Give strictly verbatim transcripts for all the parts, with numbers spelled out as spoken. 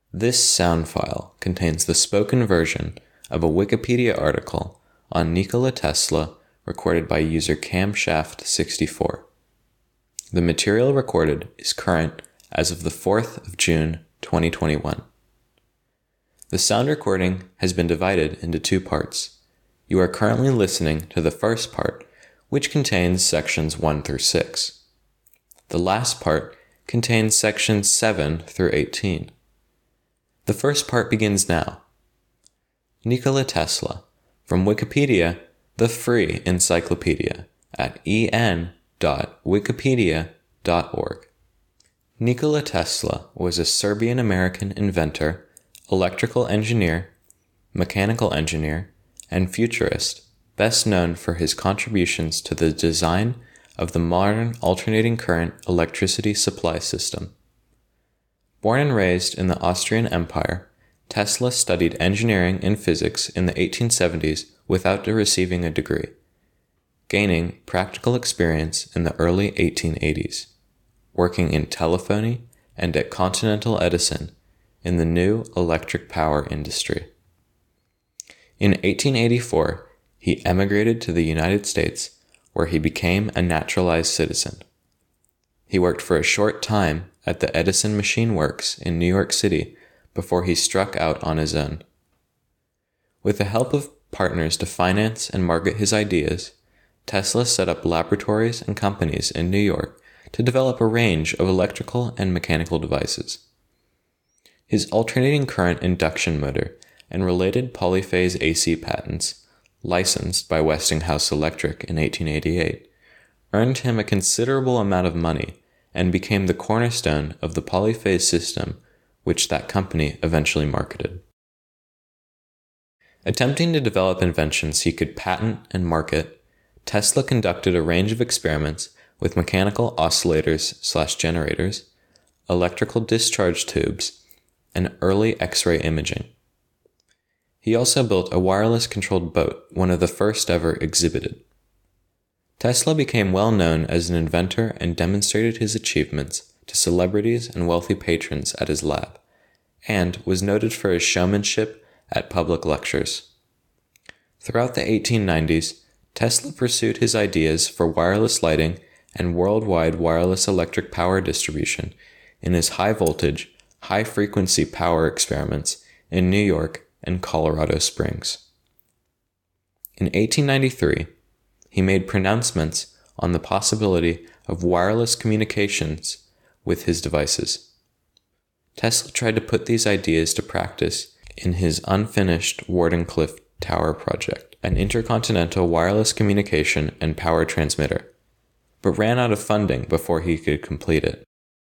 This sound file contains the spoken version of a Wikipedia article on Nikola Tesla recorded by user camshaft sixty-four. The material recorded is current as of the fourth of June, twenty twenty-one. The sound recording has been divided into two parts. You are currently listening to the first part, which contains sections one through six. The last part contains sections seven through eighteen. The first part begins now. Nikola Tesla, from Wikipedia, the free encyclopedia, at en dot wikipedia dot org. Nikola Tesla was a Serbian-American inventor, electrical engineer, mechanical engineer, and futurist, best known for his contributions to the design of the modern alternating current electricity supply system. Born and raised in the Austrian Empire, Tesla studied engineering and physics in the eighteen seventies without receiving a degree, gaining practical experience in the early eighteen eighties, working in telephony and at Continental Edison in the new electric power industry. In eighteen eighty-four, he emigrated to the United States, where he became a naturalized citizen. He worked for a short time at the Edison Machine Works in New York City before he struck out on his own. With the help of partners to finance and market his ideas, Tesla set up laboratories and companies in New York to develop a range of electrical and mechanical devices. His alternating current induction motor and related polyphase A C patents, licensed by Westinghouse Electric in eighteen eighty-eight, earned him a considerable amount of money and became the cornerstone of the polyphase system which that company eventually marketed. Attempting to develop inventions he could patent and market, Tesla conducted a range of experiments with mechanical oscillators slash generators, electrical discharge tubes, and early X-ray imaging. He also built a wireless-controlled boat, one of the first ever exhibited. Tesla became well known as an inventor and demonstrated his achievements to celebrities and wealthy patrons at his lab, and was noted for his showmanship at public lectures. Throughout the eighteen nineties, Tesla pursued his ideas for wireless lighting and worldwide wireless electric power distribution in his high-voltage, high-frequency power experiments in New York and Colorado Springs. In eighteen ninety-three, he made pronouncements on the possibility of wireless communications with his devices. Tesla tried to put these ideas to practice in his unfinished Wardenclyffe Tower project, an intercontinental wireless communication and power transmitter, but ran out of funding before he could complete it.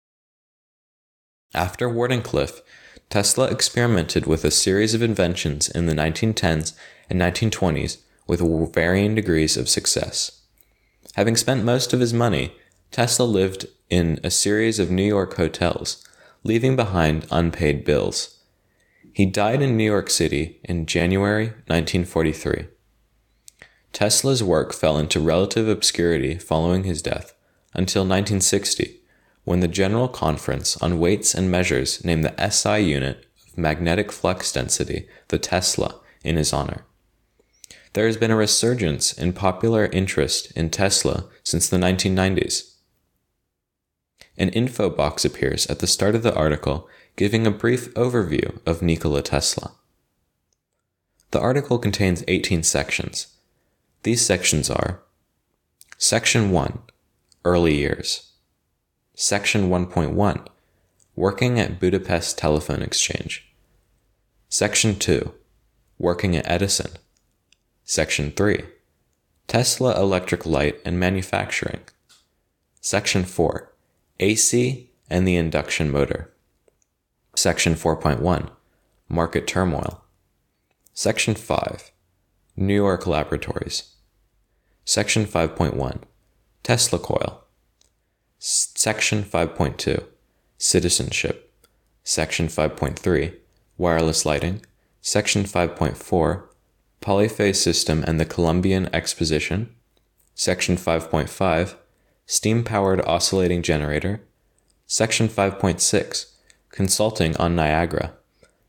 After Wardenclyffe, Tesla experimented with a series of inventions in the nineteen tens and nineteen twenties with varying degrees of success. Having spent most of his money, Tesla lived in a series of New York hotels, leaving behind unpaid bills. He died in New York City in January nineteen forty-three. Tesla's work fell into relative obscurity following his death until nineteen sixty, when the General Conference on Weights and Measures named the S I unit of magnetic flux density the Tesla in his honor. There has been a resurgence in popular interest in Tesla since the nineteen nineties. An info box appears at the start of the article giving a brief overview of Nikola Tesla. The article contains eighteen sections. These sections are: Section one, Early Years. Section one point one, Working at Budapest Telephone Exchange. Section two, Working at Edison. Section three, Tesla Electric Light and Manufacturing. Section four, A C and the Induction Motor. Section four point one, Market Turmoil. Section five, New York Laboratories. Section five point one, Tesla Coil. Section five point two, Citizenship. Section five point three, Wireless Lighting. Section five point four, Polyphase System and the Columbian Exposition. Section five point five, Steam-Powered Oscillating Generator. Section five point six, Consulting on Niagara.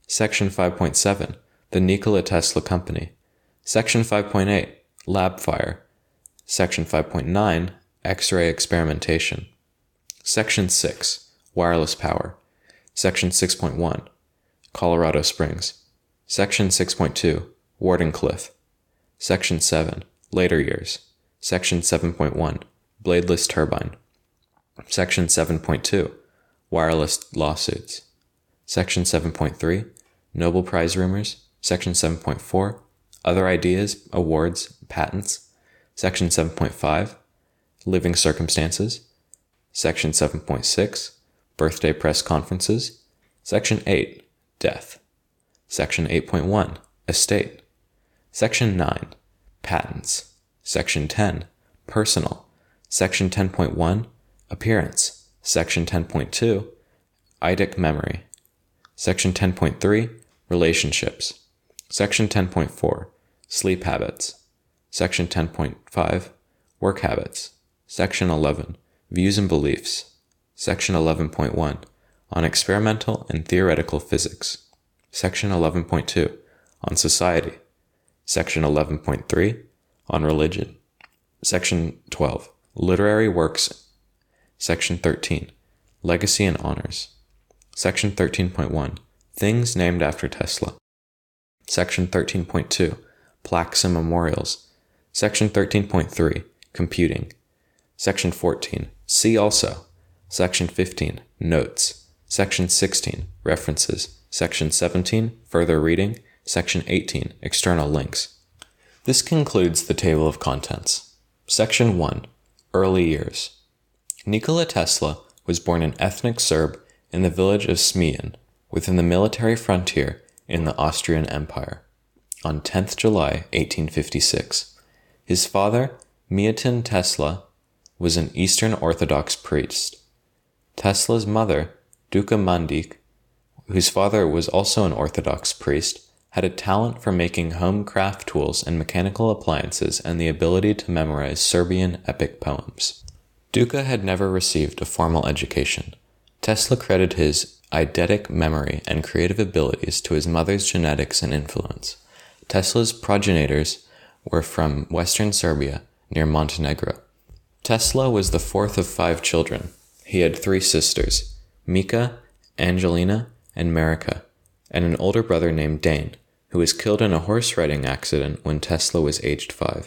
Section five point seven, the Nikola Tesla Company. Section five point eight, lab fire. Section five point nine, X-ray experimentation. Section six, wireless power. Section six point one, Colorado Springs. Section six point two, Wardenclyffe. Section seven, later years. Section seven point one, bladeless turbine. Section seven point two, wireless lawsuits. Section seven point three, Nobel Prize rumors. Section seven point four, other ideas, awards, patents. Section seven point five, living circumstances. Section seven point six, birthday press conferences. Section eight, death. Section eight point one, estate. Section nine, patents. Section ten, personal. Section ten point one, appearance. Section ten point two, eidetic memory. Section ten point three, relationships. Section ten point four, sleep habits. Section ten point five, work habits. Section eleven, views and beliefs. Section eleven point one, on experimental and theoretical physics. Section eleven point two, on society. Section eleven point three, on religion. Section twelve, literary works. Section thirteen, legacy and honors. Section thirteen point one, things named after Tesla. Section thirteen point two, plaques and memorials. Section thirteen point three, computing. Section fourteen, see also. Section fifteen, notes. Section sixteen, references. Section seventeen, further reading. Section eighteen, external links. This concludes the table of contents. Section one, early years. Nikola Tesla was born an ethnic Serb in the village of Smiljan, within the military frontier in the Austrian Empire, on tenth of July, eighteen fifty-six. His father, Milutin Tesla, was an Eastern Orthodox priest. Tesla's mother, Duka Mandik, whose father was also an Orthodox priest, had a talent for making home craft tools and mechanical appliances and the ability to memorize Serbian epic poems. Duka had never received a formal education. Tesla credited his eidetic memory and creative abilities to his mother's genetics and influence. Tesla's progenitors were from western Serbia, near Montenegro. Tesla was the fourth of five children. He had three sisters, Mika, Angelina, and Marika, and an older brother named Dane, who was killed in a horse riding accident when Tesla was aged five.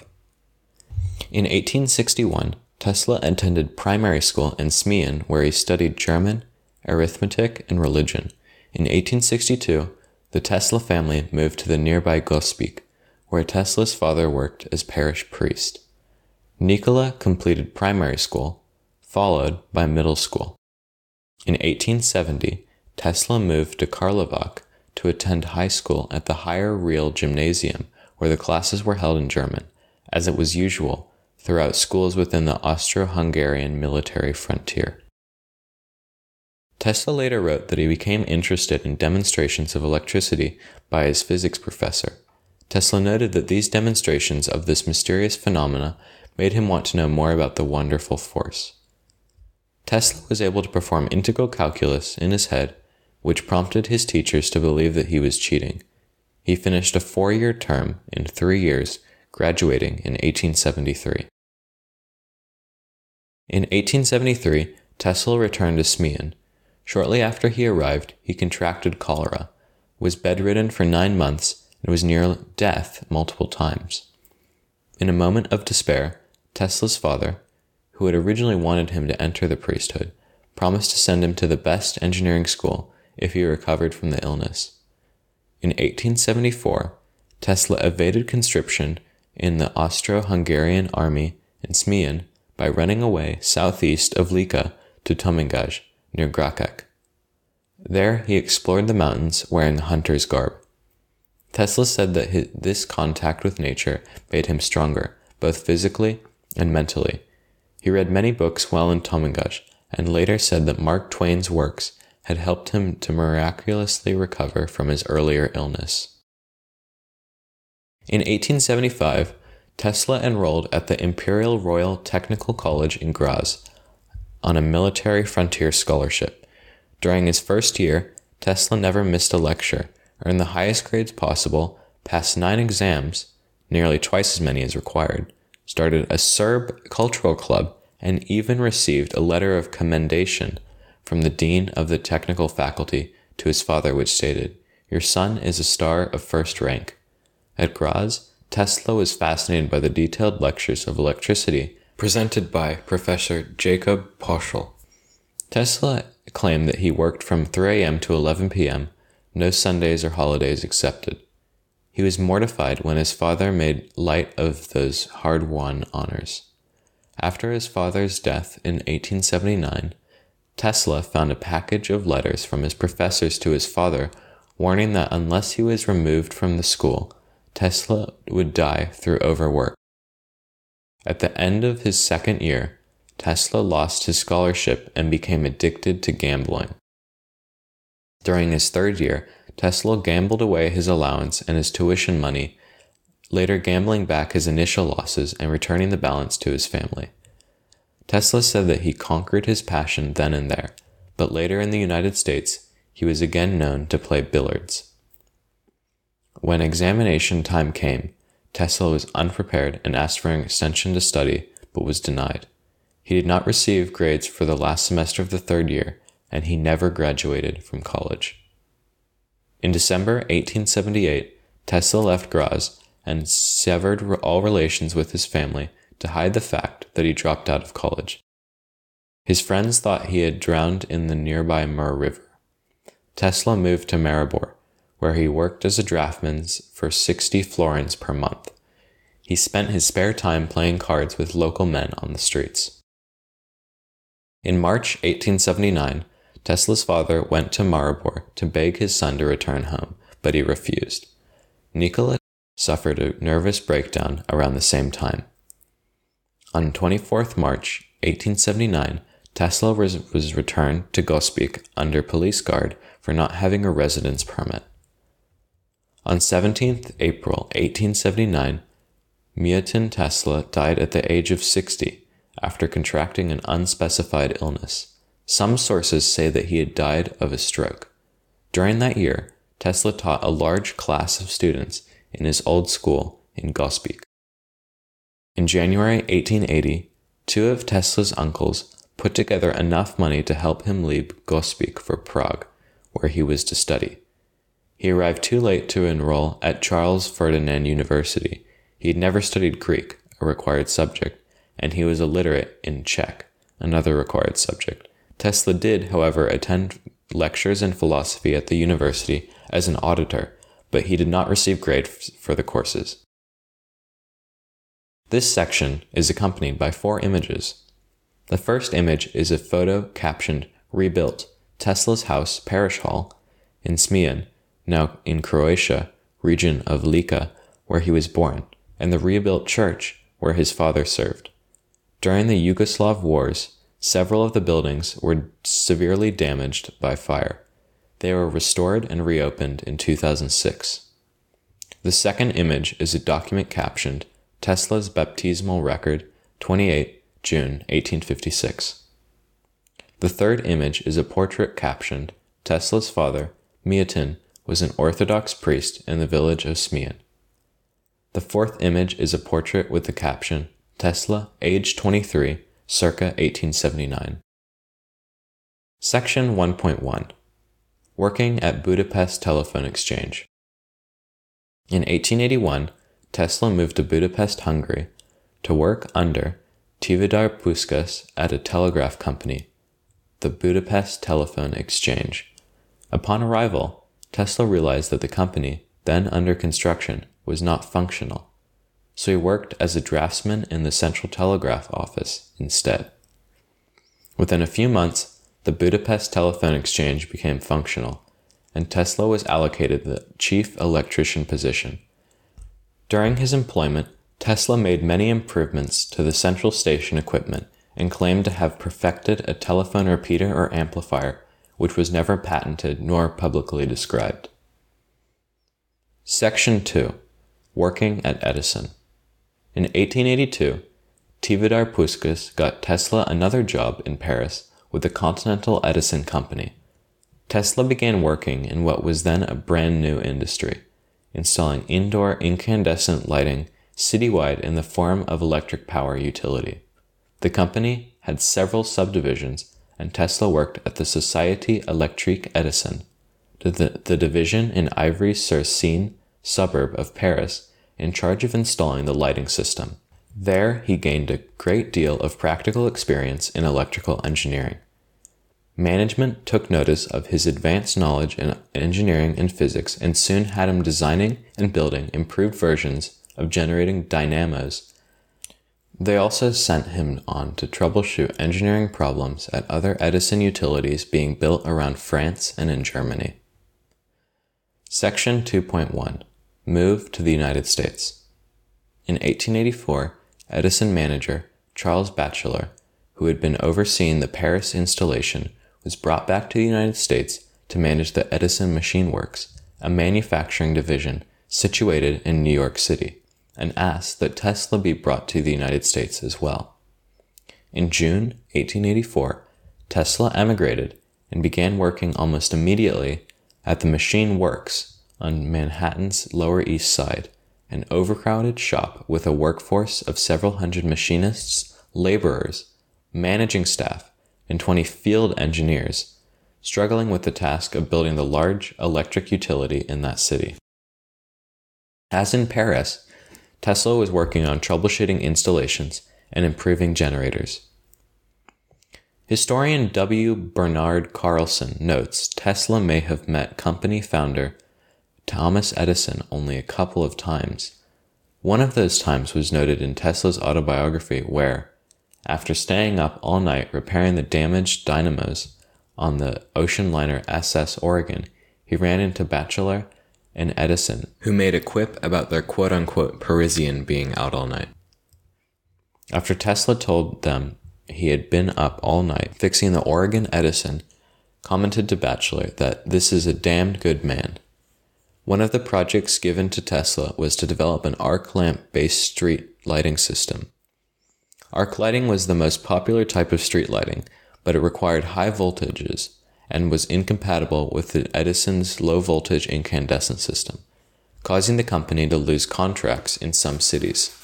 In eighteen sixty-one, Tesla attended primary school in Smiljan, where he studied German, arithmetic, and religion. In eighteen sixty-two, the Tesla family moved to the nearby Gospić, where Tesla's father worked as parish priest. Nikola completed primary school, followed by middle school. In eighteen seventy, Tesla moved to Karlovac to attend high school at the Higher Real Gymnasium, where the classes were held in German, as it was usual throughout schools within the Austro-Hungarian military frontier. Tesla later wrote that he became interested in demonstrations of electricity by his physics professor. Tesla noted that these demonstrations of this mysterious phenomena made him want to know more about the wonderful force. Tesla was able to perform integral calculus in his head, which prompted his teachers to believe that he was cheating. He finished a four-year term in three years, graduating in eighteen seventy-three. In eighteen seventy-three, Tesla returned to Smiljan. Shortly after he arrived, he contracted cholera, was bedridden for nine months, and was near death multiple times. In a moment of despair, Tesla's father, who had originally wanted him to enter the priesthood, promised to send him to the best engineering school if he recovered from the illness. In eighteen seventy-four, Tesla evaded conscription in the Austro-Hungarian army in Smiljan by running away southeast of Lika to Tomingaj, near Gracek. There he explored the mountains wearing a hunter's garb. Tesla said that his, this contact with nature made him stronger, both physically and mentally. He read many books while in Tomingaj, and later said that Mark Twain's works had helped him to miraculously recover from his earlier illness. In eighteen seventy-five, Tesla enrolled at the Imperial Royal Technical College in Graz on a military frontier scholarship. During his first year, Tesla never missed a lecture, earned the highest grades possible, passed nine exams, nearly twice as many as required, started a Serb cultural club, and even received a letter of commendation from the dean of the technical faculty to his father, which stated, "Your son is a star of first rank." At Graz, Tesla was fascinated by the detailed lectures of electricity presented by Professor Jacob Poschl. Tesla claimed that he worked from three a.m. to eleven p.m., no Sundays or holidays accepted. He was mortified when his father made light of those hard-won honors. After his father's death in eighteen seventy-nine, Tesla found a package of letters from his professors to his father, warning that unless he was removed from the school, Tesla would die through overwork. At the end of his second year, Tesla lost his scholarship and became addicted to gambling. During his third year, Tesla gambled away his allowance and his tuition money, later gambling back his initial losses and returning the balance to his family. Tesla said that he conquered his passion then and there, but later in the United States, he was again known to play billiards. When examination time came, Tesla was unprepared and asked for an extension to study, but was denied. He did not receive grades for the last semester of the third year, and he never graduated from college. In December eighteen seventy-eight, Tesla left Graz and severed all relations with his family to hide the fact that he dropped out of college. His friends thought he had drowned in the nearby Mur River. Tesla moved to Maribor, where he worked as a draughtsman for sixty florins per month. He spent his spare time playing cards with local men on the streets. In March eighteen seventy-nine, Tesla's father went to Maribor to beg his son to return home, but he refused. Nikola suffered a nervous breakdown around the same time. On twenty-fourth of March eighteen seventy-nine, Tesla was, was returned to Gospic under police guard for not having a residence permit. On seventeenth of April eighteen seventy-nine, Milutin Tesla died at the age of sixty after contracting an unspecified illness. Some sources say that he had died of a stroke. During that year, Tesla taught a large class of students in his old school in Gospic. In January eighteen eighty, two of Tesla's uncles put together enough money to help him leave Gospic for Prague, where he was to study. He arrived too late to enroll at Charles Ferdinand University. He had never studied Greek, a required subject, and he was illiterate in Czech, another required subject. Tesla did, however, attend lectures in philosophy at the university as an auditor, but he did not receive grades for the courses. This section is accompanied by four images. The first image is a photo captioned, "Rebuilt, Tesla's House Parish Hall," in Smijan, now in Croatia, region of Lika, where he was born, and the rebuilt church where his father served. During the Yugoslav wars, several of the buildings were severely damaged by fire. They were restored and reopened in two thousand six. The second image is a document captioned, "Tesla's Baptismal Record, the twenty-eighth of June, eighteen fifty-six. The third image is a portrait captioned, "Tesla's father, Milutin, was an Orthodox priest in the village of Smijan." The fourth image is a portrait with the caption, "Tesla, age twenty-three, circa eighteen seventy-nine. Section one point one. Working at Budapest Telephone Exchange. In eighteen eighty-one, Tesla moved to Budapest, Hungary, to work under Tivadar Puskás at a telegraph company, the Budapest Telephone Exchange. Upon arrival, Tesla realized that the company, then under construction, was not functional, so he worked as a draftsman in the Central Telegraph Office instead. Within a few months, the Budapest Telephone Exchange became functional, and Tesla was allocated the chief electrician position. During his employment, Tesla made many improvements to the central station equipment and claimed to have perfected a telephone repeater or amplifier, which was never patented nor publicly described. Section two. Working at Edison. In eighteen eighty-two, Tivadar Puskás got Tesla another job in Paris with the Continental Edison Company. Tesla began working in what was then a brand new industry, installing indoor incandescent lighting citywide in the form of electric power utility. The company had several subdivisions, and Tesla worked at the Société Électrique Edison, the, the division in Ivry-sur-Seine suburb of Paris, in charge of installing the lighting system. There, he gained a great deal of practical experience in electrical engineering. Management took notice of his advanced knowledge in engineering and physics and soon had him designing and building improved versions of generating dynamos. They also sent him on to troubleshoot engineering problems at other Edison utilities being built around France and in Germany. Section two point one. Move to the United States. In eighteen eighty-four, Edison manager Charles Batchelor, who had been overseeing the Paris installation, was brought back to the United States to manage the Edison Machine Works, a manufacturing division situated in New York City, and asked that Tesla be brought to the United States as well. In June eighteen eighty-four, Tesla emigrated and began working almost immediately at the Machine Works on Manhattan's Lower East Side, an overcrowded shop with a workforce of several hundred machinists, laborers, managing staff, and twenty field engineers, struggling with the task of building the large electric utility in that city. As in Paris, Tesla was working on troubleshooting installations and improving generators. Historian W. Bernard Carlson notes Tesla may have met company founder Thomas Edison only a couple of times. One of those times was noted in Tesla's autobiography where, after staying up all night repairing the damaged dynamos on the ocean liner S S Oregon, he ran into Batchelor and Edison, who made a quip about their quote-unquote Parisian being out all night. After Tesla told them he had been up all night fixing the Oregon, Edison commented to Batchelor that this is a damned good man. One of the projects given to Tesla was to develop an arc lamp-based street lighting system. Arc lighting was the most popular type of street lighting, but it required high voltages and was incompatible with the Edison's low-voltage incandescent system, causing the company to lose contracts in some cities.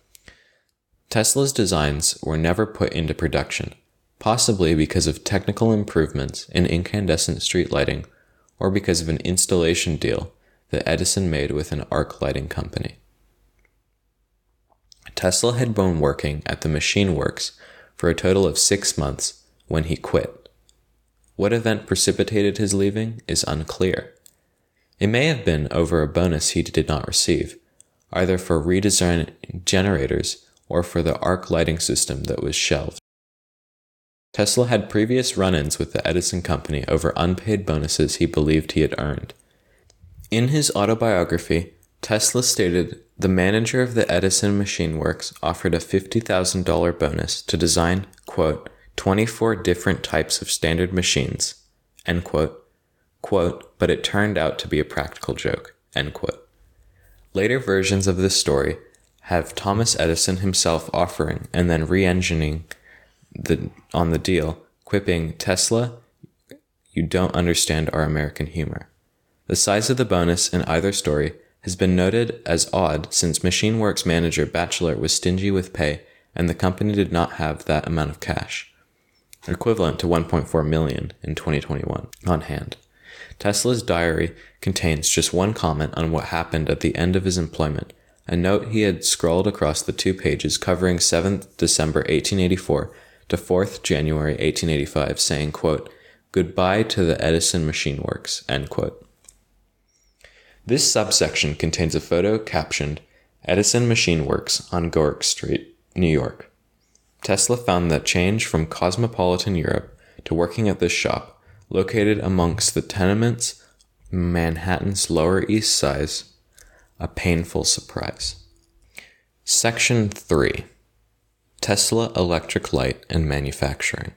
Tesla's designs were never put into production, possibly because of technical improvements in incandescent street lighting or because of an installation deal that Edison made with an arc lighting company. Tesla had been working at the Machine Works for a total of six months when he quit. What event precipitated his leaving is unclear. It may have been over a bonus he did not receive, either for redesigning generators or for the arc lighting system that was shelved. Tesla had previous run-ins with the Edison company over unpaid bonuses he believed he had earned. In his autobiography, Tesla stated the manager of the Edison Machine Works offered a fifty thousand dollars bonus to design, quote, twenty-four different types of standard machines, end quote, quote, but it turned out to be a practical joke, end quote. Later versions of this story have Thomas Edison himself offering and then re-engineering the, on the deal, quipping, Tesla, you don't understand our American humor. The size of the bonus in either story has been noted as odd since Machine Works manager Batchelor was stingy with pay and the company did not have that amount of cash, equivalent to one point four million dollars in twenty twenty-one, on hand. Tesla's diary contains just one comment on what happened at the end of his employment, a note he had scrawled across the two pages covering seventh December eighteen eighty-four to fourth January eighteen eighty-five saying, quote, goodbye to the Edison Machine Works, end quote. This subsection contains a photo captioned Edison Machine Works on Gork Street, New York. Tesla found that change from cosmopolitan Europe to working at this shop, located amongst the tenements Manhattan's Lower East Side, a painful surprise. Section three. Tesla Electric Light and Manufacturing.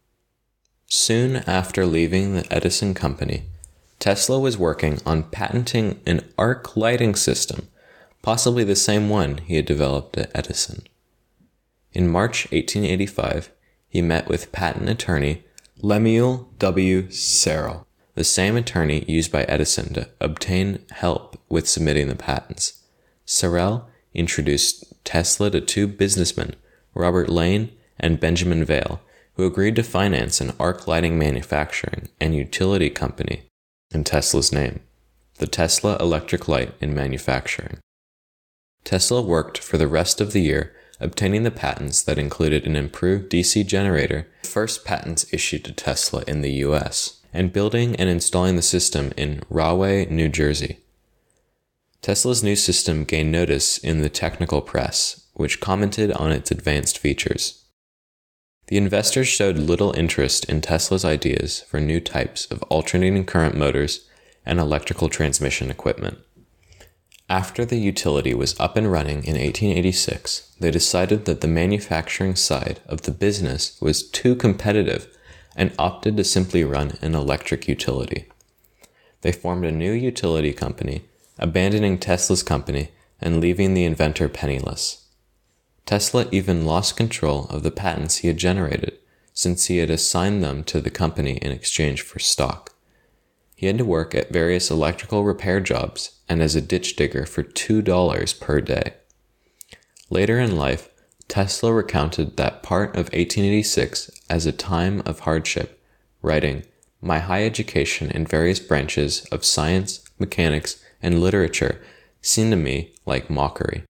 Soon after leaving the Edison Company, Tesla was working on patenting an arc lighting system, possibly the same one he had developed at Edison. In March eighteen eighty-five, he met with patent attorney Lemuel W. Serrell. the same attorney used by Edison to obtain help with submitting the patents. Sorel introduced Tesla to two businessmen, Robert Lane and Benjamin Vail, who agreed to finance an arc lighting manufacturing and utility company in Tesla's name, the Tesla Electric Light in Manufacturing. Tesla worked for the rest of the year obtaining the patents that included an improved D C generator, the first patents issued to Tesla in the U S, and building and installing the system in Rahway, New Jersey. Tesla's new system gained notice in the technical press, which commented on its advanced features. The investors showed little interest in Tesla's ideas for new types of alternating current motors and electrical transmission equipment. After the utility was up and running in eighteen eighty-six, they decided that the manufacturing side of the business was too competitive and opted to simply run an electric utility. They formed a new utility company, abandoning Tesla's company and leaving the inventor penniless. Tesla even lost control of the patents he had generated, since he had assigned them to the company in exchange for stock. He had to work at various electrical repair jobs and as a ditch digger for two dollars per day. Later in life, Tesla recounted that part of eighteen eighty-six as a time of hardship, writing, "My high education in various branches of science, mechanics, and literature seemed to me like mockery."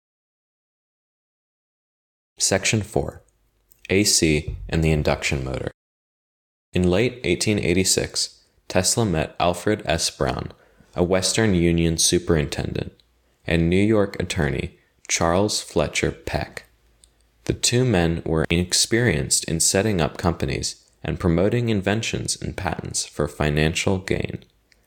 Section four. A C and the induction motor. In late eighteen eighty-six, Tesla met Alfred S. Brown, a Western Union superintendent, and New York attorney Charles Fletcher Peck. The two men were experienced in setting up companies and promoting inventions and patents for financial gain.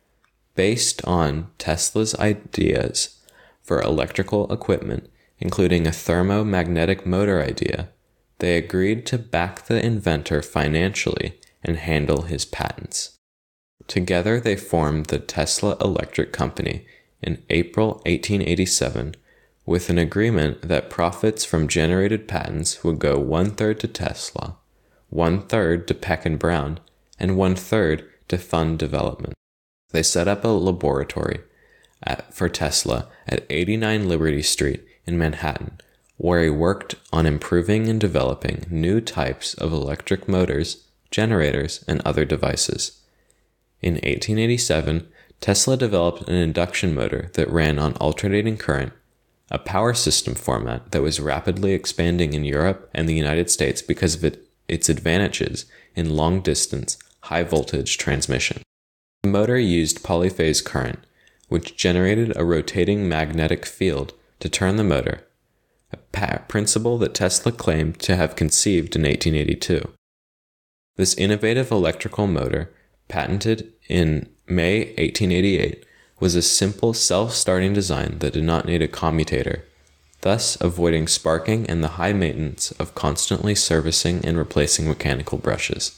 Based on Tesla's ideas for electrical equipment, including a thermomagnetic motor idea, they agreed to back the inventor financially and handle his patents. Together they formed the Tesla Electric Company in April eighteen eighty-seven, with an agreement that profits from generated patents would go one-third to Tesla, one-third to Peck and Brown, and one-third to fund development. They set up a laboratory at, for Tesla at eighty-nine Liberty Street in Manhattan, where he worked on improving and developing new types of electric motors, generators, and other devices. In eighteen eighty-seven, Tesla developed an induction motor that ran on alternating current, a power system format that was rapidly expanding in Europe and the United States because of it, its advantages in long-distance, high-voltage transmission. The motor used polyphase current, which generated a rotating magnetic field to turn the motor, a pa- principle that Tesla claimed to have conceived in eighteen eighty-two. This innovative electrical motor, patented in May eighteen eighty-eight, was a simple self-starting design that did not need a commutator, thus avoiding sparking and the high maintenance of constantly servicing and replacing mechanical brushes.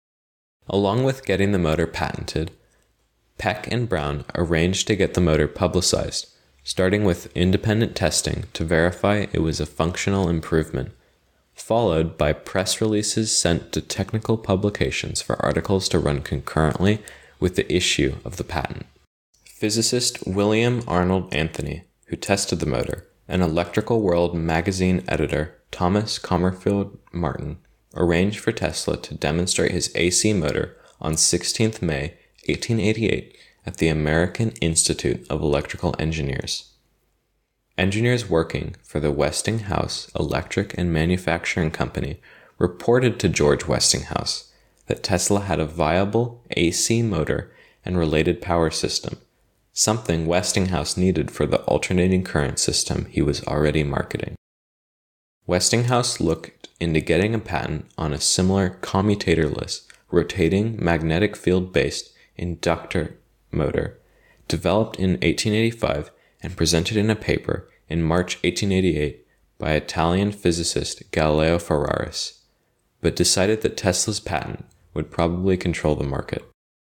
Along with getting the motor patented, Peck and Brown arranged to get the motor publicized, starting with independent testing to verify it was a functional improvement, followed by press releases sent to technical publications for articles to run concurrently with the issue of the patent. Physicist William Arnold Anthony, who tested the motor, and Electrical World magazine editor Thomas Comerfield Martin arranged for Tesla to demonstrate his A C motor on sixteenth of May eighteen eighty-eight at the American Institute of Electrical Engineers. Engineers working for the Westinghouse Electric and Manufacturing Company reported to George Westinghouse that Tesla had a viable A C motor and related power system, something Westinghouse needed for the alternating current system he was already marketing. Westinghouse looked into getting a patent on a similar commutatorless, rotating magnetic field-based inductor motor, developed in eighteen eighty-five and presented in a paper in March eighteen eighty-eight by Italian physicist Galileo Ferraris, but decided that Tesla's patent would probably control the market.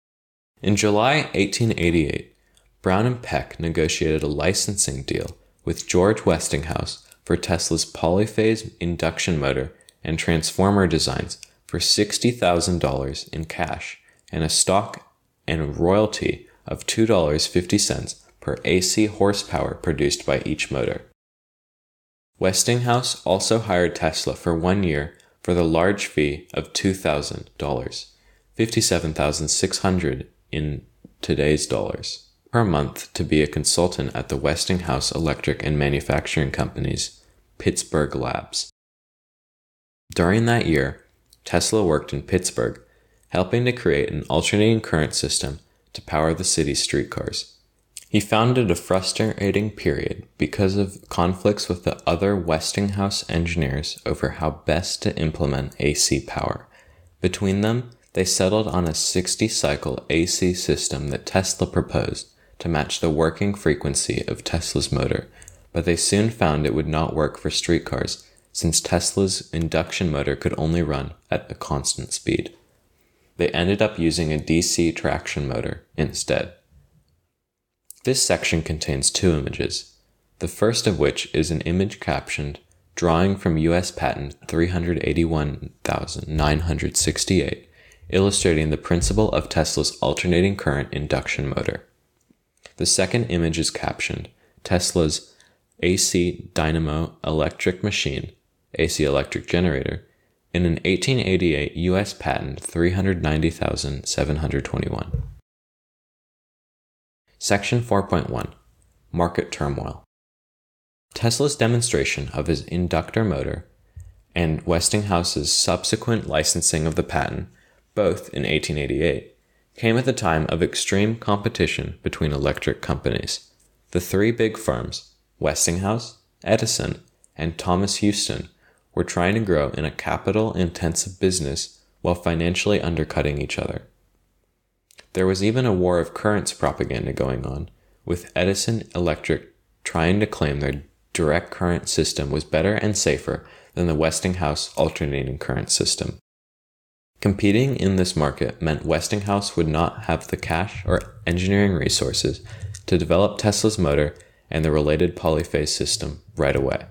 In July eighteen eighty-eight, Brown and Peck negotiated a licensing deal with George Westinghouse for Tesla's polyphase induction motor and transformer designs for sixty thousand dollars in cash and a stock and a royalty of two dollars and fifty cents per A C horsepower produced by each motor. Westinghouse also hired Tesla for one year for the large fee of two thousand dollars, fifty-seven thousand six hundred dollars in today's dollars, per month to be a consultant at the Westinghouse Electric and Manufacturing Company's Pittsburgh labs. During that year, Tesla worked in Pittsburgh, helping to create an alternating current system to power the city's streetcars. He found it a frustrating period because of conflicts with the other Westinghouse engineers over how best to implement A C power. Between them, they settled on a sixty-cycle A C system that Tesla proposed to match the working frequency of Tesla's motor, but they soon found it would not work for streetcars since Tesla's induction motor could only run at a constant speed. They ended up using a D C traction motor instead. This section contains two images, the first of which is an image captioned "Drawing from U S Patent three hundred eighty-one thousand nine hundred sixty-eight, illustrating the principle of Tesla's alternating current induction motor." The second image is captioned "Tesla's A C dynamo electric machine, A C electric generator, in an eighteen eighty-eight U S Patent three hundred ninety thousand seven hundred twenty-one. Section four point one. Market Turmoil. Tesla's demonstration of his inductor motor and Westinghouse's subsequent licensing of the patent, both in eighteen eighty-eight, came at the time of extreme competition between electric companies. The three big firms, Westinghouse, Edison, and Thomas Houston, were trying to grow in a capital-intensive business while financially undercutting each other. There was even a war of currents propaganda going on, with Edison Electric trying to claim their direct current system was better and safer than the Westinghouse alternating current system. Competing in this market meant Westinghouse would not have the cash or engineering resources to develop Tesla's motor and the related polyphase system right away.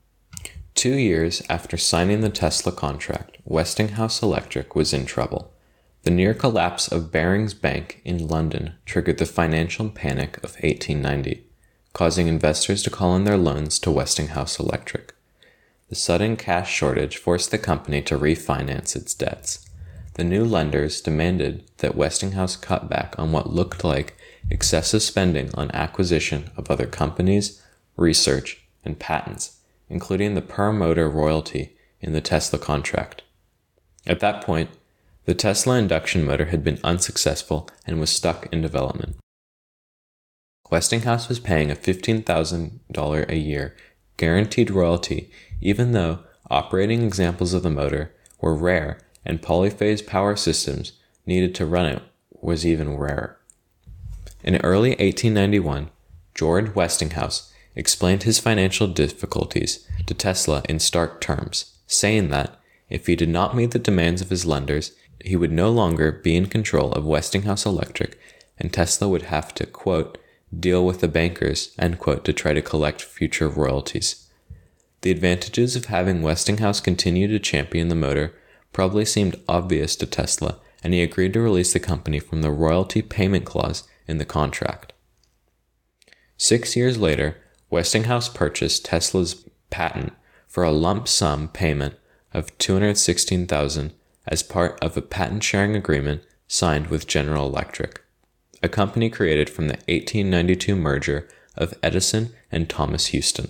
Two years after signing the Tesla contract, Westinghouse Electric was in trouble. The near collapse of Barings Bank in London triggered the financial panic of eighteen ninety, causing investors to call in their loans to Westinghouse Electric. The sudden cash shortage forced the company to refinance its debts. The new lenders demanded that Westinghouse cut back on what looked like excessive spending on acquisition of other companies, research, and patents, including the per-motor royalty in the Tesla contract. At that point, the Tesla induction motor had been unsuccessful and was stuck in development. Westinghouse was paying a fifteen thousand dollars a year guaranteed royalty, even though operating examples of the motor were rare and polyphase power systems needed to run it was even rarer. In early eighteen ninety-one, George Westinghouse explained his financial difficulties to Tesla in stark terms, saying that if he did not meet the demands of his lenders, he would no longer be in control of Westinghouse Electric, and Tesla would have to, quote, deal with the bankers, end quote, to try to collect future royalties. The advantages of having Westinghouse continue to champion the motor probably seemed obvious to Tesla, and he agreed to release the company from the royalty payment clause in the contract. Six years later, Westinghouse purchased Tesla's patent for a lump sum payment of two hundred sixteen thousand dollars as part of a patent-sharing agreement signed with General Electric, a company created from the eighteen ninety-two merger of Edison and Thomas Houston.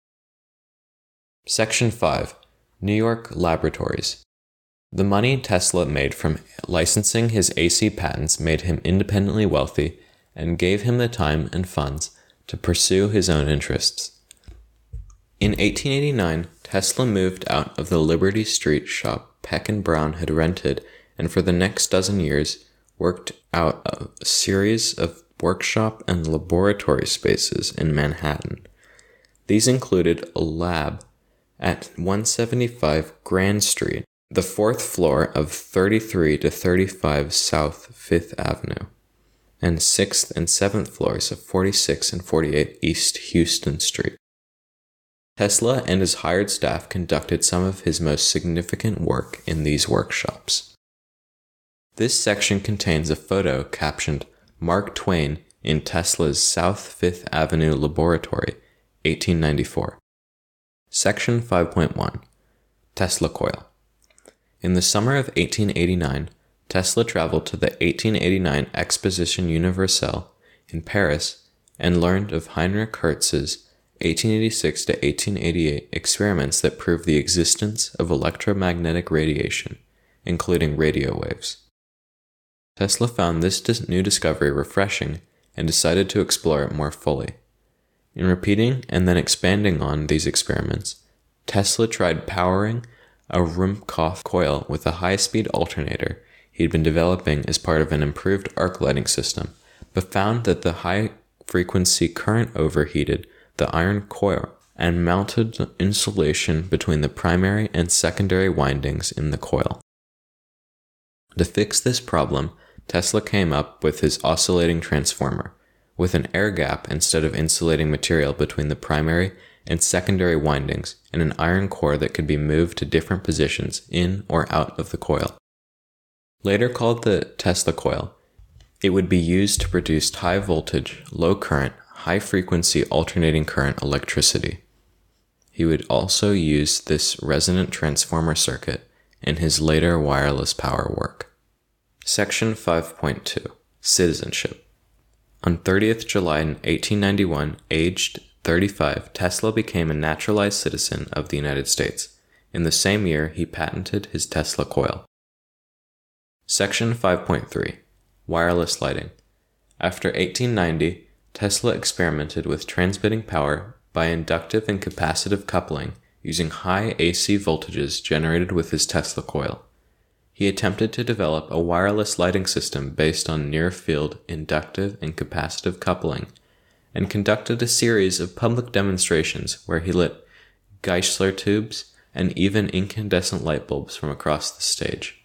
Section five. New York Laboratories. The money Tesla made from licensing his A C patents made him independently wealthy and gave him the time and funds to pursue his own interests. In eighteen eighty-nine, Tesla moved out of the Liberty Street shop Peck and Brown had rented, and for the next dozen years worked out a series of workshop and laboratory spaces in Manhattan. These included a lab at one seventy-five Grand Street, the fourth floor of thirty-three to thirty-five South Fifth Avenue, and sixth and seventh floors of forty-six and forty-eight East Houston Street. Tesla and his hired staff conducted some of his most significant work in these workshops. This section contains a photo captioned Mark Twain in Tesla's South Fifth Avenue Laboratory, eighteen ninety-four. Section five point one. Tesla Coil. In the summer of eighteen eighty-nine, Tesla traveled to the eighteen eighty-nine Exposition Universelle in Paris and learned of Heinrich Hertz's eighteen eighty-six to eighteen eighty-eight experiments that proved the existence of electromagnetic radiation, including radio waves. Tesla found this dis- new discovery refreshing and decided to explore it more fully. In repeating and then expanding on these experiments, Tesla tried powering a Ruhmkorff coil with a high-speed alternator he'd been developing as part of an improved arc lighting system, but found that the high-frequency current overheated the iron coil and melted insulation between the primary and secondary windings in the coil. To fix this problem, Tesla came up with his oscillating transformer, with an air gap instead of insulating material between the primary and secondary windings and an iron core that could be moved to different positions in or out of the coil. Later called the Tesla coil, it would be used to produce high voltage, low current, high frequency alternating current electricity. He would also use this resonant transformer circuit in his later wireless power work. Section five point two. Citizenship. On thirtieth of July eighteen ninety-one, aged thirty-five, Tesla became a naturalized citizen of the United States. In the same year, he patented his Tesla coil. Section five point three. Wireless lighting. After eighteen ninety, Tesla experimented with transmitting power by inductive and capacitive coupling using high A C voltages generated with his Tesla coil. He attempted to develop a wireless lighting system based on near-field inductive and capacitive coupling, and conducted a series of public demonstrations where he lit Geissler tubes and even incandescent light bulbs from across the stage.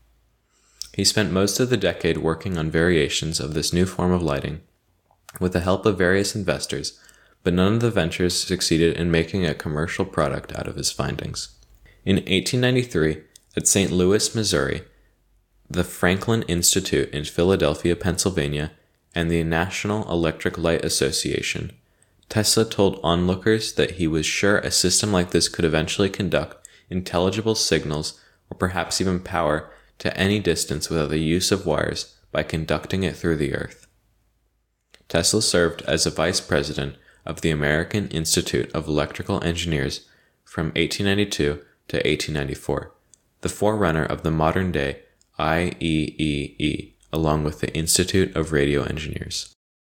He spent most of the decade working on variations of this new form of lighting with the help of various investors, but none of the ventures succeeded in making a commercial product out of his findings. In eighteen ninety-three, at Saint Louis, Missouri, the Franklin Institute in Philadelphia, Pennsylvania, and the National Electric Light Association, Tesla told onlookers that he was sure a system like this could eventually conduct intelligible signals or perhaps even power to any distance without the use of wires by conducting it through the earth. Tesla served as a vice president of the American Institute of Electrical Engineers from eighteen ninety-two to eighteen ninety-four, the forerunner of the modern-day I E E E, along with the Institute of Radio Engineers.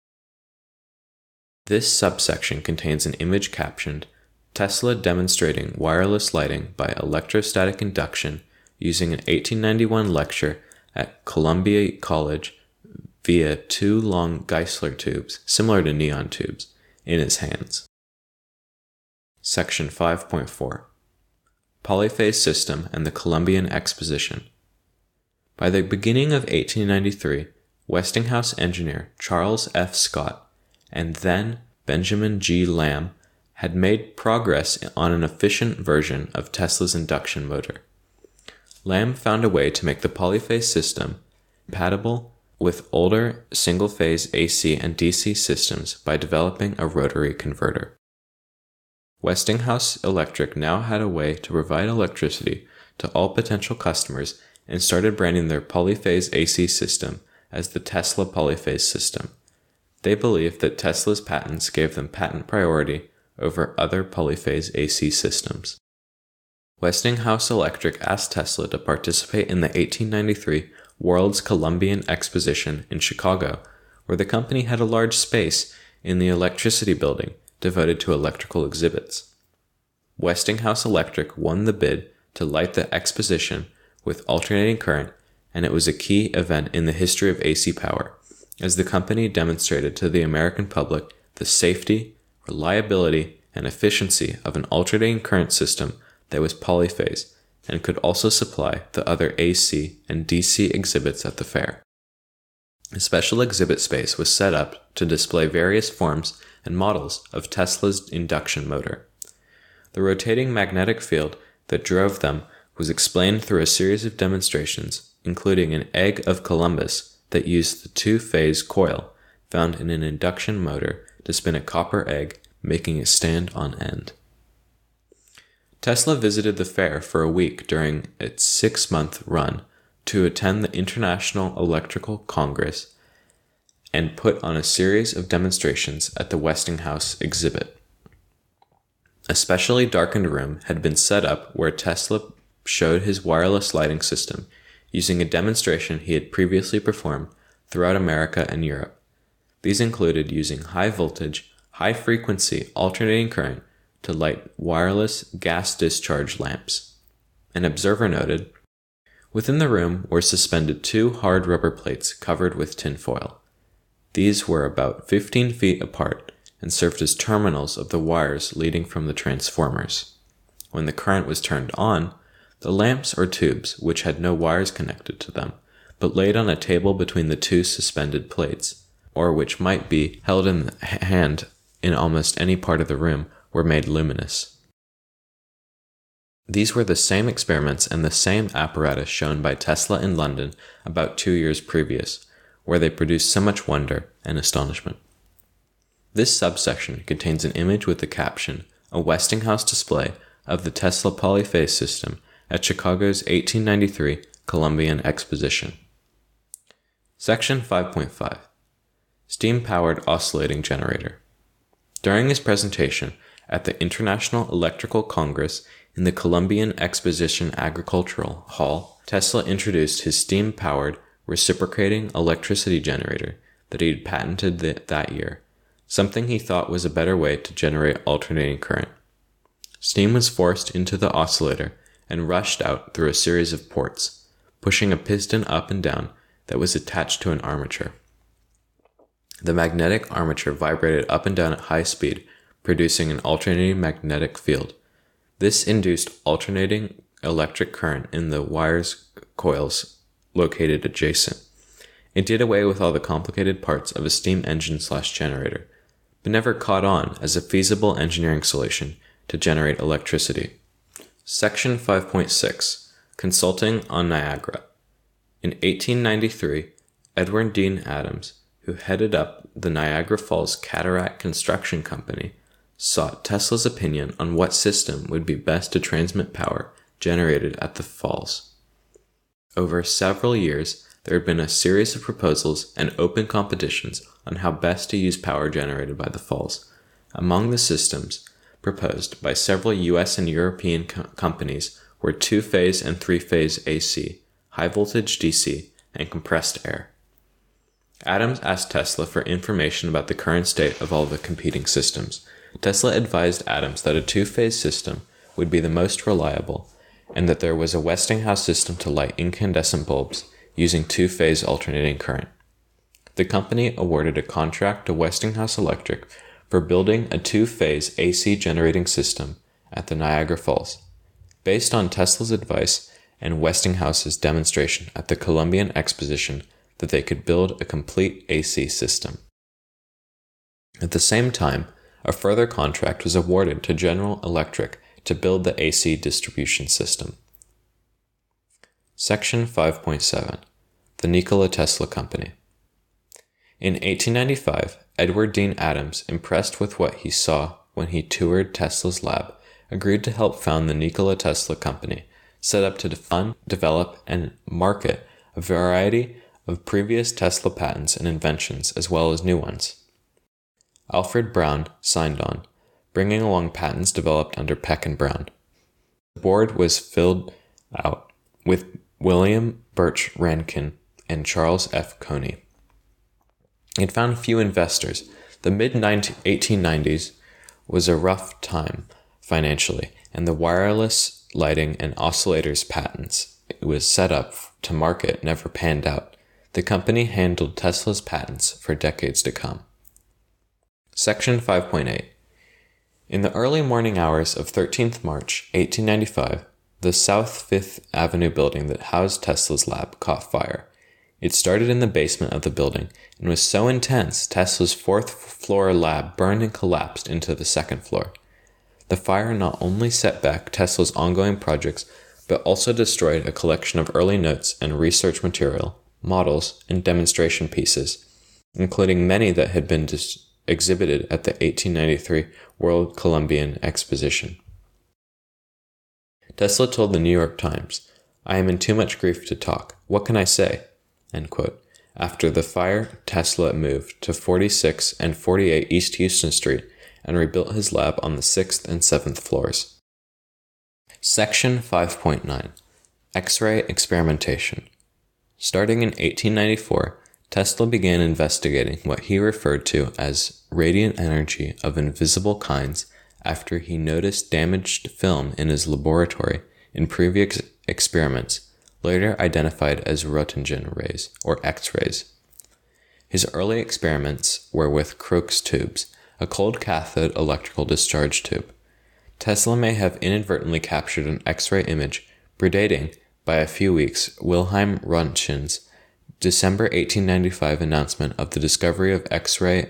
This subsection contains an image captioned, Tesla demonstrating wireless lighting by electrostatic induction using an eighteen ninety-one lecture at Columbia College via two long Geissler tubes, similar to neon tubes, in his hands. Section five point four. Polyphase System and the Columbian Exposition. By the beginning of eighteen ninety-three, Westinghouse engineer Charles F. Scott and then Benjamin G. Lamb had made progress on an efficient version of Tesla's induction motor. Lamb found a way to make the polyphase system compatible with older single-phase A C and D C systems by developing a rotary converter. Westinghouse Electric now had a way to provide electricity to all potential customers and started branding their polyphase A C system as the Tesla polyphase system. They believed that Tesla's patents gave them patent priority over other polyphase A C systems. Westinghouse Electric asked Tesla to participate in the eighteen ninety-three World's Columbian Exposition in Chicago, where the company had a large space in the Electricity Building devoted to electrical exhibits. Westinghouse Electric won the bid to light the exposition with alternating current, and it was a key event in the history of A C power, as the company demonstrated to the American public the safety, reliability, and efficiency of an alternating current system that was polyphase and could also supply the other A C and D C exhibits at the fair. A special exhibit space was set up to display various forms and models of Tesla's induction motor. The rotating magnetic field that drove them was explained through a series of demonstrations including an egg of Columbus that used the two-phase coil found in an induction motor to spin a copper egg, making it stand on end. Tesla visited the fair for a week during its six-month run to attend the International Electrical Congress and put on a series of demonstrations at the Westinghouse exhibit. A specially darkened room had been set up where Tesla showed his wireless lighting system using a demonstration he had previously performed throughout America and Europe. These included using high voltage, high frequency alternating current to light wireless gas discharge lamps. An observer noted, "Within the room were suspended two hard rubber plates covered with tinfoil. These were about fifteen feet apart and served as terminals of the wires leading from the transformers. When the current was turned on, the lamps or tubes, which had no wires connected to them, but laid on a table between the two suspended plates, or which might be held in the hand in almost any part of the room, were made luminous." These were the same experiments and the same apparatus shown by Tesla in London about two years previous, where they produced so much wonder and astonishment. This subsection contains an image with the caption, "A Westinghouse display of the Tesla polyphase system at Chicago's eighteen ninety-three Columbian Exposition." Section five point five. Steam-powered oscillating generator. During his presentation at the International Electrical Congress in the Columbian Exposition Agricultural Hall, Tesla introduced his steam-powered reciprocating electricity generator that he had patented th- that year, something he thought was a better way to generate alternating current. Steam was forced into the oscillator and rushed out through a series of ports, pushing a piston up and down that was attached to an armature. The magnetic armature vibrated up and down at high speed, producing an alternating magnetic field. This induced alternating electric current in the wires coils located adjacent. It did away with all the complicated parts of a steam engine slash generator, but never caught on as a feasible engineering solution to generate electricity. Section five point six. Consulting on Niagara. In eighteen ninety-three, Edward Dean Adams, who headed up the Niagara Falls Cataract Construction Company, sought Tesla's opinion on what system would be best to transmit power generated at the falls. Over several years, there had been a series of proposals and open competitions on how best to use power generated by the falls. Among the systems proposed by several U S and European co- companies were two-phase and three-phase A C, high-voltage D C, and compressed air. Adams asked Tesla for information about the current state of all the competing systems. Tesla advised Adams that a two-phase system would be the most reliable, and that there was a Westinghouse system to light incandescent bulbs using two-phase alternating current. The company awarded a contract to Westinghouse Electric for building a two-phase A C generating system at the Niagara Falls. Based on Tesla's advice and Westinghouse's demonstration at the Columbian Exposition that they could build a complete A C system. At the same time, a further contract was awarded to General Electric to build the A C distribution system. Section five point seven. The Nikola Tesla Company. In eighteen ninety-five, Edward Dean Adams, impressed with what he saw when he toured Tesla's lab, agreed to help found the Nikola Tesla Company, set up to fund, develop, and market a variety of previous Tesla patents and inventions as well as new ones. Alfred Brown signed on, bringing along patents developed under Peck and Brown. The board was filled out with William Birch Rankin and Charles F. Coney. It found few investors. The mid eighteen nineties was a rough time financially, and the wireless lighting and oscillators patents it was set up to market never panned out. The company handled Tesla's patents for decades to come. Section five point eight. In the early morning hours of thirteenth March eighteen ninety-five, the South Fifth Avenue building that housed Tesla's lab caught fire. It started in the basement of the building and was so intense Tesla's fourth floor lab burned and collapsed into the second floor. The fire not only set back Tesla's ongoing projects, but also destroyed a collection of early notes and research material, models, and demonstration pieces, including many that had been dis- exhibited at the eighteen ninety-three World Columbian Exposition. Tesla told the New York Times, "I am in too much grief to talk. What can I say?" End quote. After the fire, Tesla moved to forty-six and forty-eight East Houston Street and rebuilt his lab on the sixth and seventh floors. Section five point nine. X-ray experimentation. Starting in eighteen ninety-four, Tesla began investigating what he referred to as radiant energy of invisible kinds after he noticed damaged film in his laboratory in previous experiments, later identified as Roentgen rays, or X-rays. His early experiments were with Crookes tubes, a cold cathode electrical discharge tube. Tesla may have inadvertently captured an X-ray image predating, by a few weeks, Wilhelm Röntgen's December eighteen ninety-five announcement of the discovery of X-rays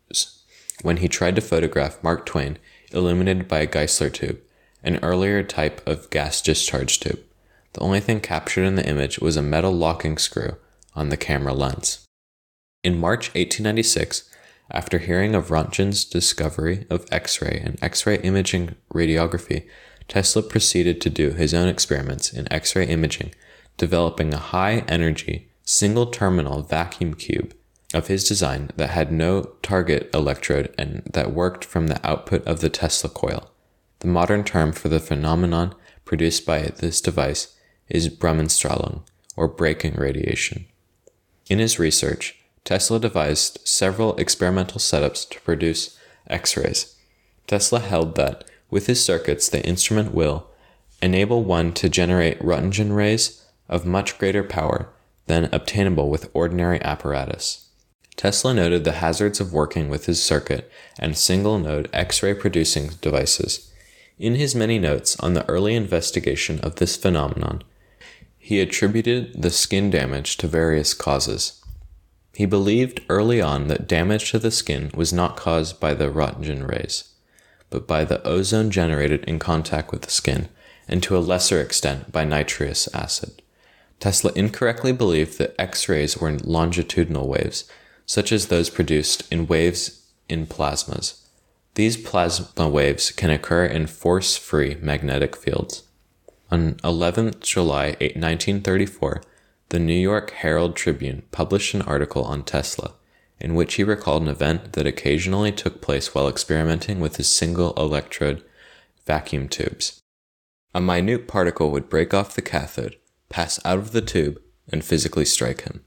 when he tried to photograph Mark Twain illuminated by a Geissler tube, an earlier type of gas discharge tube. The only thing captured in the image was a metal locking screw on the camera lens. In March eighteen ninety-six, after hearing of Röntgen's discovery of X-ray and X-ray imaging radiography, Tesla proceeded to do his own experiments in X-ray imaging, developing a high-energy, single-terminal vacuum tube of his design that had no target electrode and that worked from the output of the Tesla coil. The modern term for the phenomenon produced by this device is Bremsstrahlung, or braking radiation. In his research, Tesla devised several experimental setups to produce X-rays. Tesla held that, with his circuits, the instrument will enable one to generate Roentgen rays of much greater power than obtainable with ordinary apparatus. Tesla noted the hazards of working with his circuit and single-node X-ray producing devices. In his many notes on the early investigation of this phenomenon, he attributed the skin damage to various causes. He believed early on that damage to the skin was not caused by the Roentgen rays, but by the ozone generated in contact with the skin, and to a lesser extent by nitrous acid. Tesla incorrectly believed that X-rays were longitudinal waves, such as those produced in waves in plasmas. These plasma waves can occur in force-free magnetic fields. On eleventh of July nineteen thirty-four, the New York Herald Tribune published an article on Tesla, in which he recalled an event that occasionally took place while experimenting with his single electrode vacuum tubes. A minute particle would break off the cathode, pass out of the tube, and physically strike him.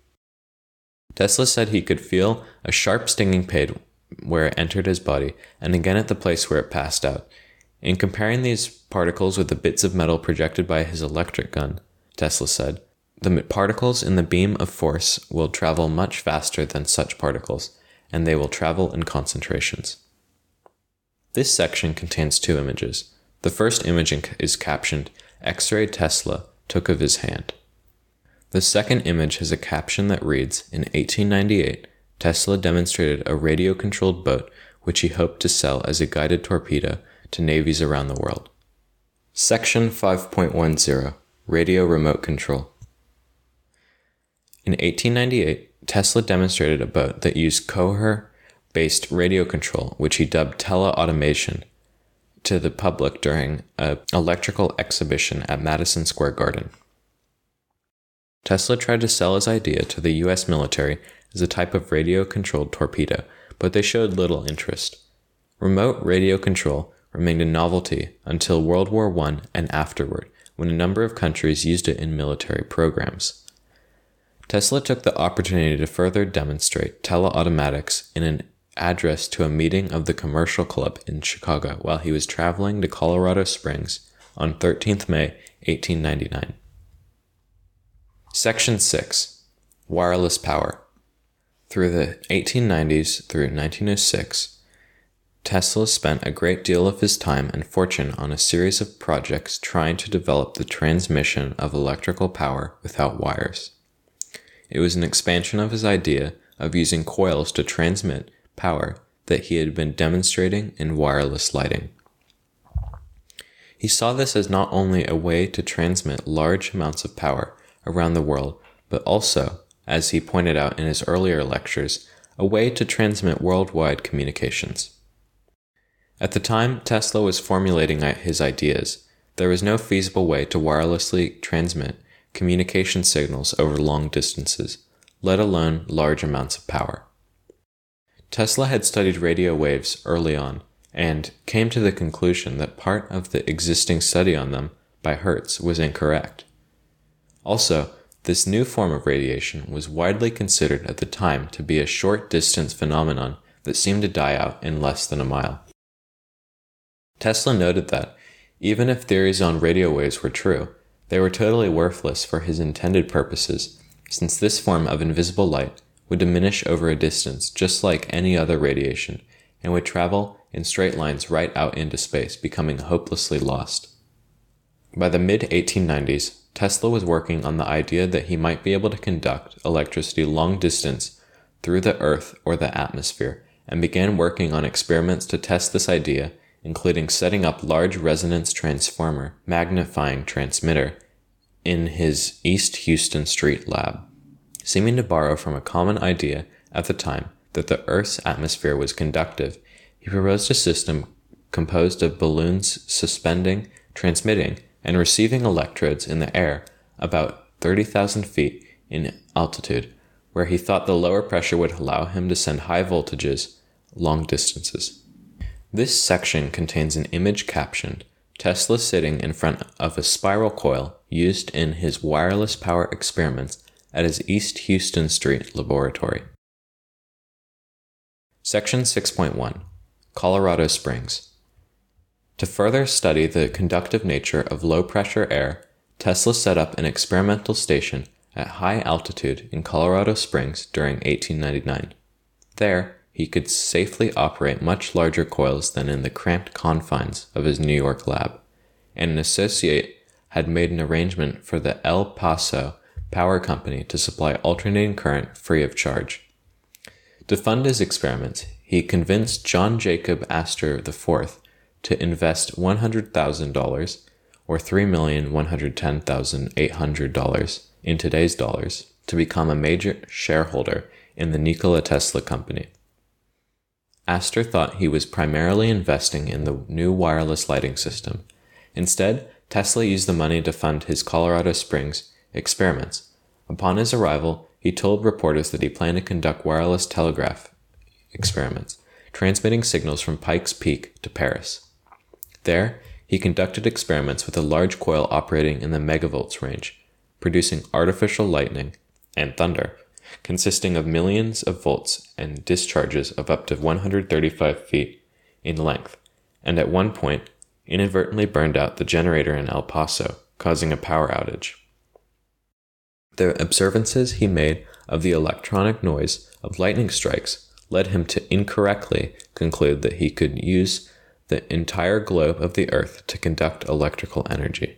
Tesla said he could feel a sharp stinging pain where it entered his body, and again at the place where it passed out. In comparing these particles with the bits of metal projected by his electric gun, Tesla said, "The particles in the beam of force will travel much faster than such particles, and they will travel in concentrations." This section contains two images. The first image is captioned, "X-ray Tesla took of his hand." The second image has a caption that reads, "In eighteen ninety-eight, Tesla demonstrated a radio-controlled boat which he hoped to sell as a guided torpedo to navies around the world." Section five point ten. Radio Remote Control. In eighteen ninety-eight, Tesla demonstrated a boat that used coher-based radio control, which he dubbed teleautomation, to the public during an electrical exhibition at Madison Square Garden. Tesla tried to sell his idea to the U S military as a type of radio-controlled torpedo, but they showed little interest. Remote radio control remained a novelty until World War One and afterward, when a number of countries used it in military programs. Tesla took the opportunity to further demonstrate teleautomatics in an address to a meeting of the Commercial Club in Chicago while he was traveling to Colorado Springs on thirteenth of May eighteen ninety-nine. Section six. Wireless Power. Through the eighteen nineties through nineteen oh six, Tesla spent a great deal of his time and fortune on a series of projects trying to develop the transmission of electrical power without wires. It was an expansion of his idea of using coils to transmit power that he had been demonstrating in wireless lighting. He saw this as not only a way to transmit large amounts of power around the world, but also, as he pointed out in his earlier lectures, a way to transmit worldwide communications. At the time Tesla was formulating his ideas, there was no feasible way to wirelessly transmit communication signals over long distances, let alone large amounts of power. Tesla had studied radio waves early on and came to the conclusion that part of the existing study on them by Hertz was incorrect. Also, this new form of radiation was widely considered at the time to be a short-distance phenomenon that seemed to die out in less than a mile. Tesla noted that, even if theories on radio waves were true, they were totally worthless for his intended purposes, since this form of invisible light would diminish over a distance just like any other radiation, and would travel in straight lines right out into space, becoming hopelessly lost. By the mid eighteen nineties, Tesla was working on the idea that he might be able to conduct electricity long distance through the Earth or the atmosphere, and began working on experiments to test this idea, including setting up large resonance transformer magnifying transmitter in his East Houston Street lab. Seeming to borrow from a common idea at the time that the Earth's atmosphere was conductive, he proposed a system composed of balloons suspending, transmitting, and receiving electrodes in the air about thirty thousand feet in altitude, where he thought the lower pressure would allow him to send high voltages long distances. This section contains an image captioned, "Tesla sitting in front of a spiral coil used in his wireless power experiments at his East Houston Street laboratory." Section six point one. Colorado Springs. To further study the conductive nature of low-pressure air, Tesla set up an experimental station at high altitude in Colorado Springs during eighteen ninety-nine. There, he could safely operate much larger coils than in the cramped confines of his New York lab, and an associate had made an arrangement for the El Paso Power Company to supply alternating current free of charge. To fund his experiments, he convinced John Jacob Astor the fourth to invest one hundred thousand dollars, or three million one hundred ten thousand eight hundred dollars in today's dollars, to become a major shareholder in the Nikola Tesla Company. Astor thought he was primarily investing in the new wireless lighting system. Instead, Tesla used the money to fund his Colorado Springs experiments. Upon his arrival, he told reporters that he planned to conduct wireless telegraph experiments, transmitting signals from Pikes Peak to Paris. There, he conducted experiments with a large coil operating in the megavolts range, producing artificial lightning and thunder, consisting of millions of volts and discharges of up to one hundred thirty-five feet in length, and at one point inadvertently burned out the generator in El Paso, causing a power outage. The observances he made of the electronic noise of lightning strikes led him to incorrectly conclude that he could use the entire globe of the Earth to conduct electrical energy.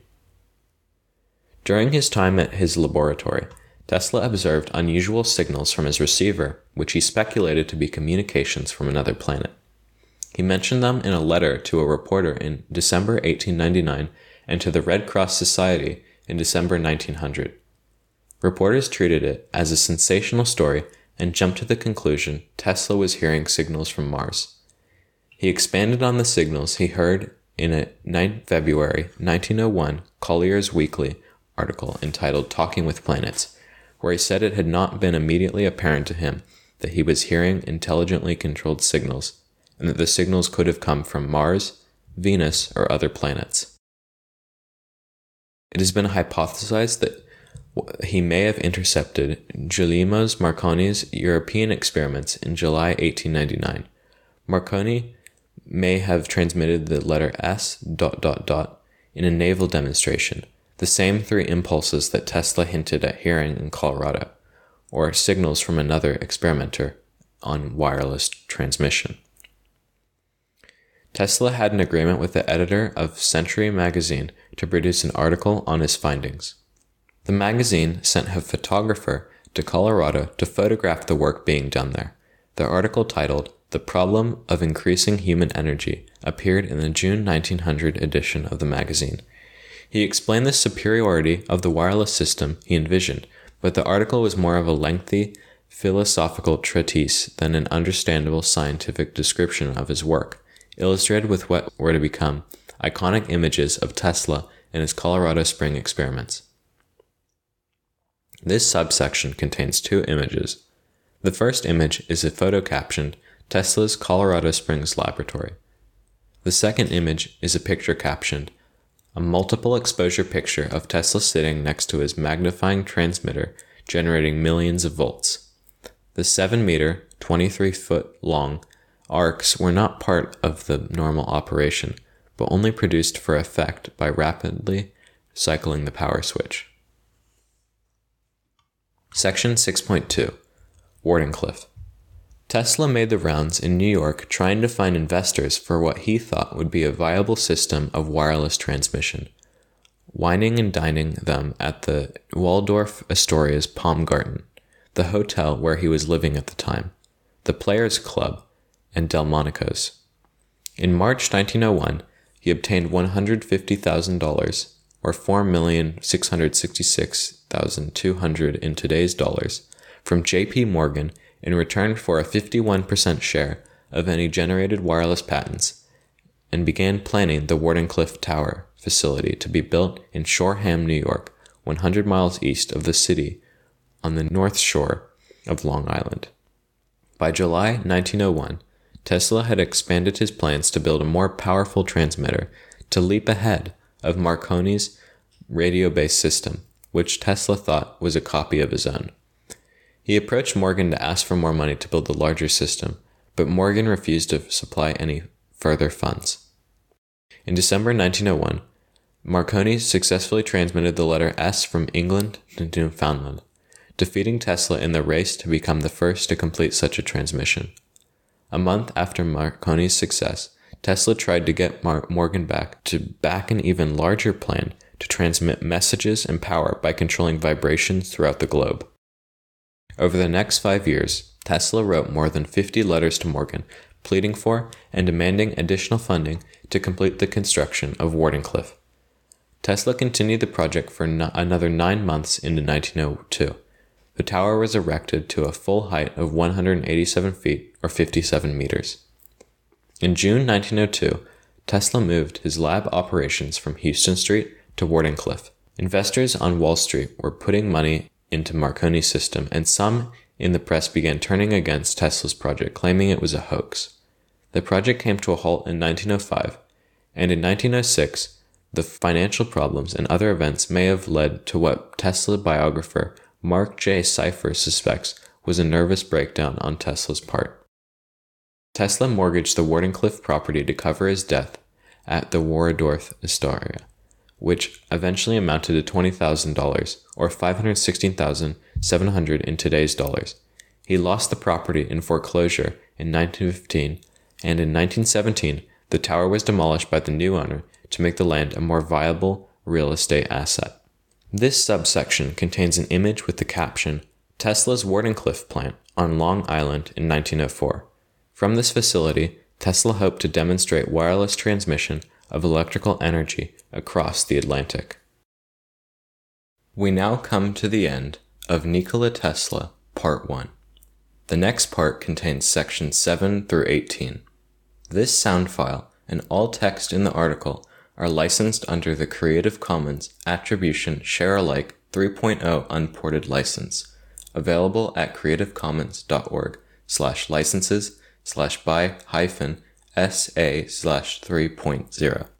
During his time at his laboratory, Tesla observed unusual signals from his receiver, which he speculated to be communications from another planet. He mentioned them in a letter to a reporter in December eighteen ninety-nine and to the Red Cross Society in December nineteen hundred. Reporters treated it as a sensational story and jumped to the conclusion Tesla was hearing signals from Mars. He expanded on the signals he heard in a February nineteen oh one Collier's Weekly article entitled Talking with Planets, where he said it had not been immediately apparent to him that he was hearing intelligently controlled signals, and that the signals could have come from Mars, Venus, or other planets. It has been hypothesized that he may have intercepted Guglielmo Marconi's European experiments in July eighteen ninety-nine. Marconi may have transmitted the letter S dot dot dot in a naval demonstration, the same three impulses that Tesla hinted at hearing in Colorado, or signals from another experimenter on wireless transmission. Tesla had an agreement with the editor of Century magazine to produce an article on his findings. The magazine sent a photographer to Colorado to photograph the work being done there. The article titled The Problem of Increasing Human Energy appeared in the June nineteen hundred edition of the magazine. He explained the superiority of the wireless system he envisioned, but the article was more of a lengthy philosophical treatise than an understandable scientific description of his work, illustrated with what were to become iconic images of Tesla and his Colorado Spring experiments. This subsection contains two images. The first image is a photo captioned Tesla's Colorado Springs Laboratory. The second image is a picture captioned a multiple exposure picture of Tesla sitting next to his magnifying transmitter generating millions of volts. The seven meter, twenty-three foot long arcs were not part of the normal operation, but only produced for effect by rapidly cycling the power switch. Section six point two. Wardenclyffe. Tesla made the rounds in New York trying to find investors for what he thought would be a viable system of wireless transmission, wining and dining them at the Waldorf Astoria's Palm Garden, the hotel where he was living at the time, the Players Club, and Delmonico's. In March nineteen oh one, he obtained one hundred fifty thousand dollars, or four million six hundred sixty-six thousand two hundred in today's dollars, from J P Morgan in return for a fifty-one percent share of any generated wireless patents, and began planning the Wardenclyffe Tower facility to be built in Shoreham, New York, one hundred miles east of the city on the north shore of Long Island. By July nineteen oh one, Tesla had expanded his plans to build a more powerful transmitter to leap ahead of Marconi's radio-based system, which Tesla thought was a copy of his own. He approached Morgan to ask for more money to build the larger system, but Morgan refused to supply any further funds. In December nineteen oh one, Marconi successfully transmitted the letter S from England to Newfoundland, defeating Tesla in the race to become the first to complete such a transmission. A month after Marconi's success, Tesla tried to get Mar- Morgan back to back an even larger plan to transmit messages and power by controlling vibrations throughout the globe. Over the next five years, Tesla wrote more than fifty letters to Morgan, pleading for and demanding additional funding to complete the construction of Wardenclyffe. Tesla continued the project for no- another nine months into nineteen oh two. The tower was erected to a full height of one hundred eighty-seven feet, or fifty-seven meters. In June nineteen oh two, Tesla moved his lab operations from Houston Street to Wardenclyffe. Investors on Wall Street were putting money into Marconi's system, and some in the press began turning against Tesla's project, claiming it was a hoax. The project came to a halt in nineteen oh five, and in nineteen oh six, the financial problems and other events may have led to what Tesla biographer Mark J. Cypher suspects was a nervous breakdown on Tesla's part. Tesla mortgaged the Wardenclyffe property to cover his death at the Waldorf Astoria, which eventually amounted to twenty thousand dollars, or five hundred sixteen thousand seven hundred dollars in today's dollars. He lost the property in foreclosure in nineteen fifteen, and in nineteen seventeen, the tower was demolished by the new owner to make the land a more viable real estate asset. This subsection contains an image with the caption, Tesla's Wardenclyffe plant on Long Island in nineteen oh four. From this facility, Tesla hoped to demonstrate wireless transmission of electrical energy across the Atlantic. We now come to the end of Nikola Tesla, Part one. The next part contains sections seven through eighteen. This sound file and all text in the article are licensed under the Creative Commons Attribution Share-alike three point oh unported license, available at creativecommons.org slash licenses slash by hyphen SA slash 3.0.